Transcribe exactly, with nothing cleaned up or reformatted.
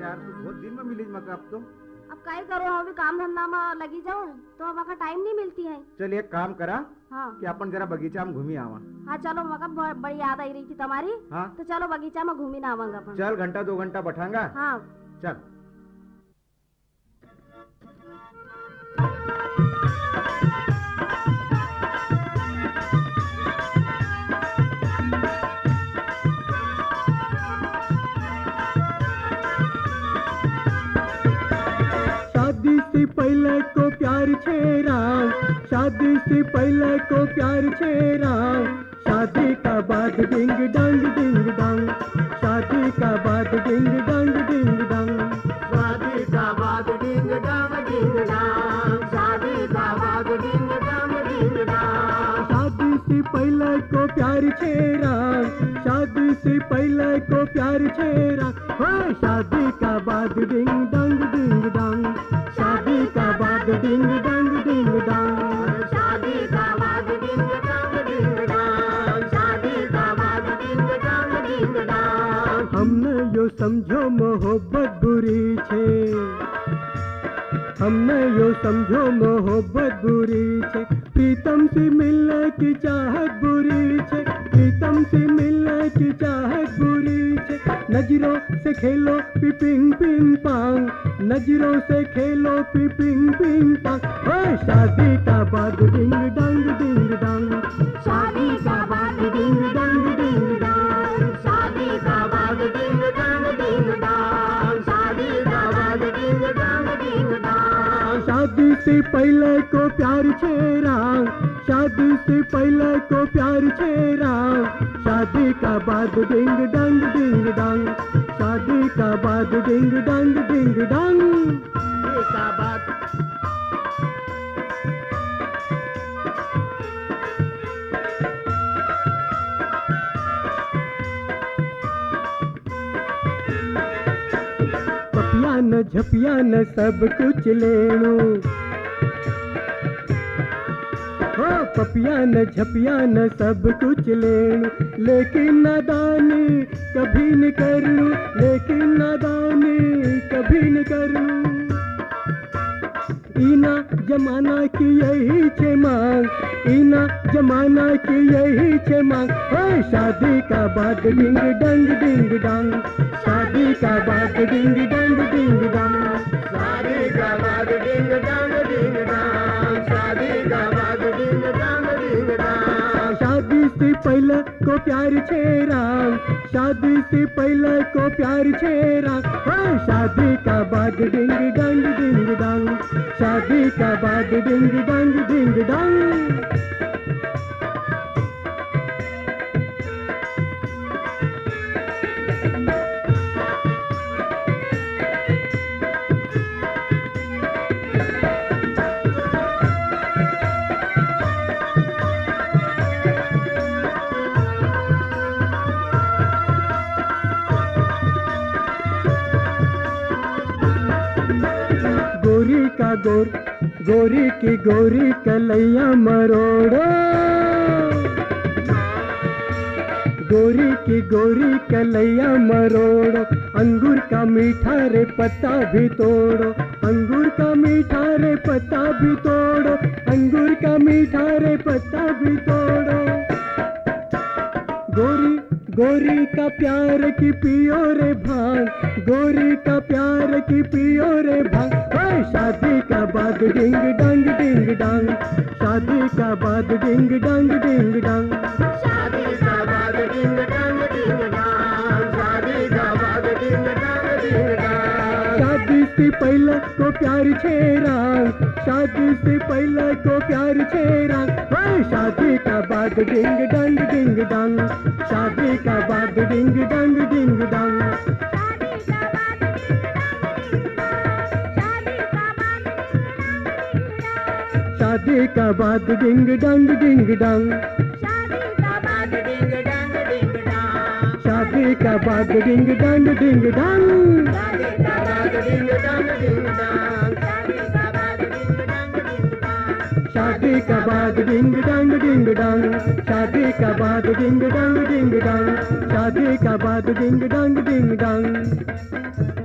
यार तू बहुत दिन में मिली मका अब तो। अब काय करो, हम भी काम धंधा में लगी जाऊं तो अब का टाइम नहीं मिलती है। चल एक काम करा हाँ कि अपन जरा बगीचा में घूमी आवा। हाँ चलो, मका बड़ी याद आई रही थी तुम्हारी। हाँ तो चलो बगीचा में घूमी ना आवांगा अपन। चल घंटा दो घंटा बैठांगा। हाँ चल। शादी से पहले को प्यार छेरा, शादी से पहले को प्यार छेरा, शादी का बाद डिंग डंग डिंग डंग, शादी का बाद डिंग डंग डिंग डंग, शादी का बाद डिंग डंग डिंग डंग, शादी का बाद डिंग डंग डिंग डंग। शादी से पहले को प्यार छेरा, शादी से पहले को प्यार छेरा, हाँ शादी का बाद डिंग डंग डिंग डंग, शादी का बाद डिंग डंग डिंग डंग, शादी का बाद डिंग डंग डिंग डंग, शादी का बाद डिंग डंग डिंग डंग। हमने यो समझो मोहब्बत बुरी छे, हमने यो समझो मोहब्बत बुरी छे, प्रीतम से मिलने की चाहत बुरी छे, प्रीतम से मिलने की चाहत बुरी छे, नजरों से खेलो पी पिंग पिंग पांग, नजरों से खेलो पी पिंग पिंग पांग, ओए शादी का बाद डिंग डंग डिंग डंग, शादी का बाद डिंग डंग डिंग डंग, शादी का बाद डिंग डंग डिंग डंग, शादी का बाद डिंग डंग डिंग डंग। शादी से पहले को प्यार छेरा, शादी से पहले को प्यार छेरा, शादी का बाद डिंग डंग डिंग डंग, शादी का बाद डिंग डंग डिंग डंग, शादी का बाद। पपिया न झपिया न सब कुछ लेणो, हो पपिया न झपिया न सब कुछ लेणो, लेकिन नादानी कभी न करूं, लेकिन नादानी कभी न करूं, इना जमाना की यही छे मांग, इना जमाना की यही छे मांग, हो शादी का बाद डिंग डंग डिंग डंग, शादी का बाद डिंग डंग डिंग डंग, शादी का बाद डिंग डंग डिंग डंग, शादी का बाद डिंग डंग डिंग डंग। शादी से पहले को प्यार छेरा, शादी से पहले को प्यार छेरा, हो शादी का बाद डिंग डंग डिंग डंग, शादी का बाद डिंग डंग डिंग डंग। गोरी का गोर, गोरी की गोरी कलैया मरोड़ो, गोरी की गोरी कलैया मरोड़ो, अंगूर का मीठा रे पत्ता भी तोड़ो, अंगूर का मीठा रे पत्ता भी तोड़ो, अंगूर का मीठा रे पत्ता भी तोड़ो, गोरी गोरी का प्यार की पियो रे भांग, गोरी का प्यार की पियो रे भांग, ओए शादी का बाद डिंग डंग डिंग डंग, शादी का बाद डिंग डंग डिंग डंग, शादी का बाद डिंग डंग डिंग डंग, शादी का बाद डिंग डंग डिंग डंग। शादी से पहले को प्यार छेरा, शादी से पहले को प्यार छेरा, ओए शादी का बाद डिंग डंग डिंग डंग, शादी का बाद डिंग डंग डिंग डंग, शादी का बाद डिंग डंग डिंग डंग, शादी का बाद डिंग डंग डिंग डंग, शादी का बाद डिंग डंग डिंग डंग, शादी का बाद डिंग डंग डिंग डंग, शादी का बाद डिंग डंग डिंग डंग।